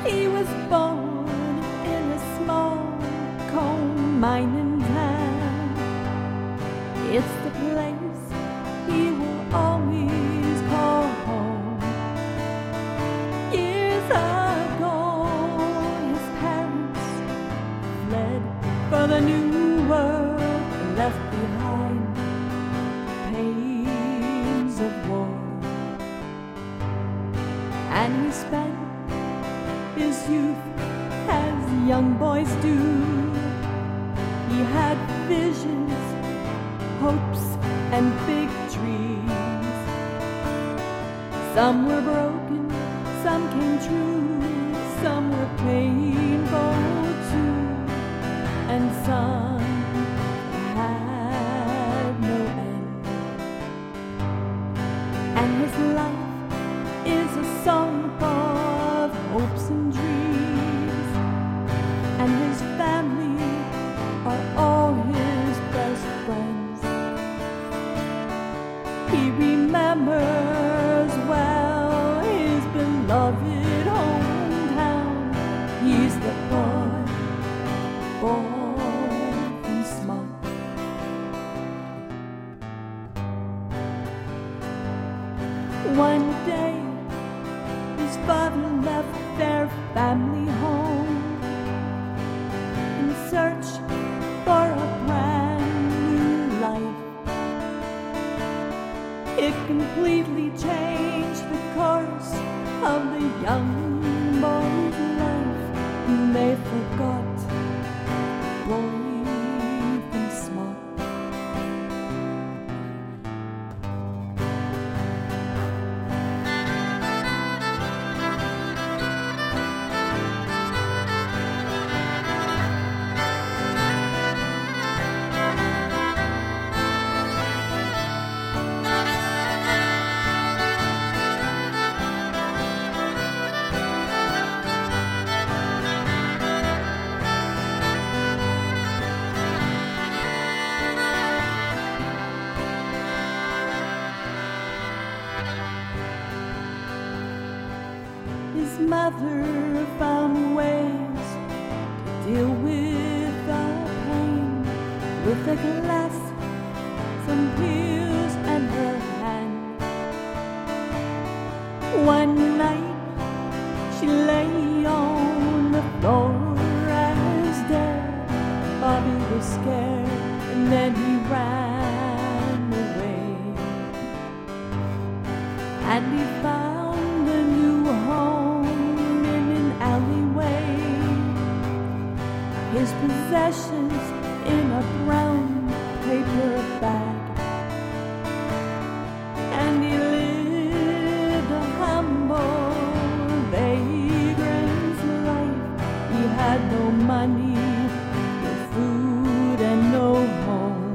He was born in a small coal mining town. It's the place he will always call home. Years ago, his parents fled for the new world and left behind the pains of war. And he spent his youth as young boys do. He had visions, hopes, and big dreams. Some were broken, some came true, some were painful too, and some had no end. And his life is a song of hopes and dreams, and his family are all his best friends. He remembers well his beloved hometown. He's the boy from Smart. One day, his father left their family home in search for a brand new life. It completely changed the course of the young boy's life, and they forgot boy from Smart. His mother found ways to deal with the pain, with a glass, some pills, and her hand. One night she lay on the floor as dead. Bobby was scared, and then he ran away, and he found a new home in an alleyway. His possessions in a brown paper bag, and he lived a humble vagrant's life. He had no money, no food, and no home.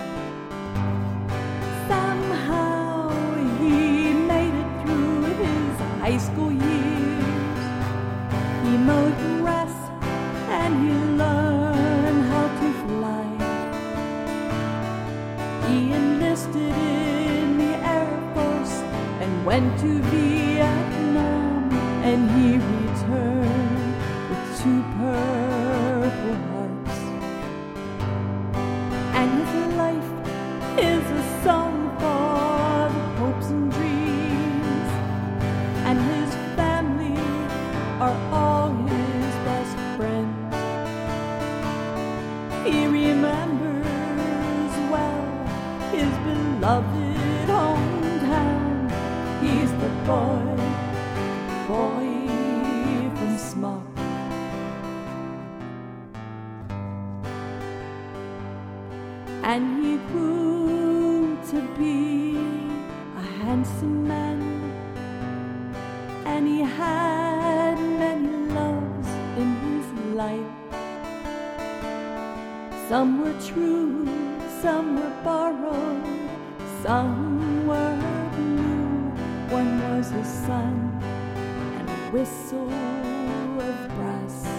Somehow he made it through his high school years. He mowed grass and he learned how to fly. He enlisted in the Air Force and went to Vietnam, and he returned with 2 Purple Hearts. And his life is a song for the hopes and dreams, and his family are all his best friends. He remembers well his beloved hometown. He's the boy from Smart. And he grew to be a handsome man, and he had many loves in his life. Some were true, some were borrowed, some were blue. One was his son, and a whistle of brass.